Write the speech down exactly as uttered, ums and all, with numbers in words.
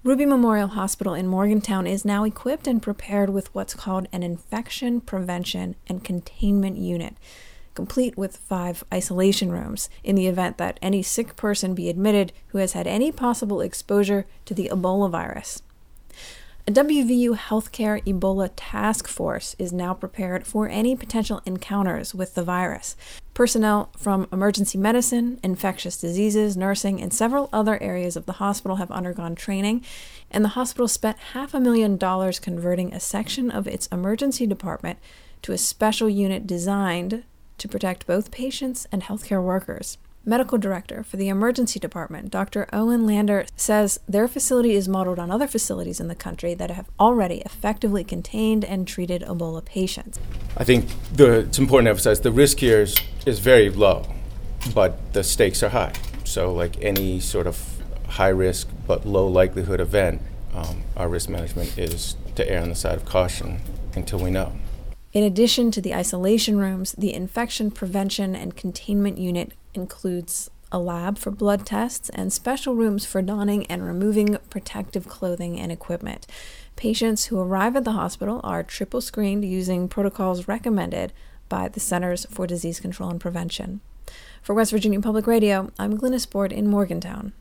Ruby Memorial Hospital in Morgantown is now equipped and prepared with what's called an infection prevention and containment unit, complete with five isolation rooms in the event that any sick person be admitted who has had any possible exposure to the Ebola virus. A W V U Healthcare Ebola Task Force is now prepared for any potential encounters with the virus. Personnel from emergency medicine, infectious diseases, nursing, and several other areas of the hospital have undergone training, and the hospital spent half a million dollars converting a section of its emergency department to a special unit designed to protect both patients and healthcare workers. Medical director for the emergency department, Doctor Owen Lander, says their facility is modeled on other facilities in the country that have already effectively contained and treated Ebola patients. I think the, it's important to emphasize the risk here is, is very low, but the stakes are high. So like any sort of high risk but low likelihood event, um, our risk management is to err on the side of caution until we know. In addition to the isolation rooms, the infection prevention and containment unit includes a lab for blood tests and special rooms for donning and removing protective clothing and equipment. Patients who arrive at the hospital are triple screened using protocols recommended by the Centers for Disease Control and Prevention. For West Virginia Public Radio, I'm Glynis Board in Morgantown.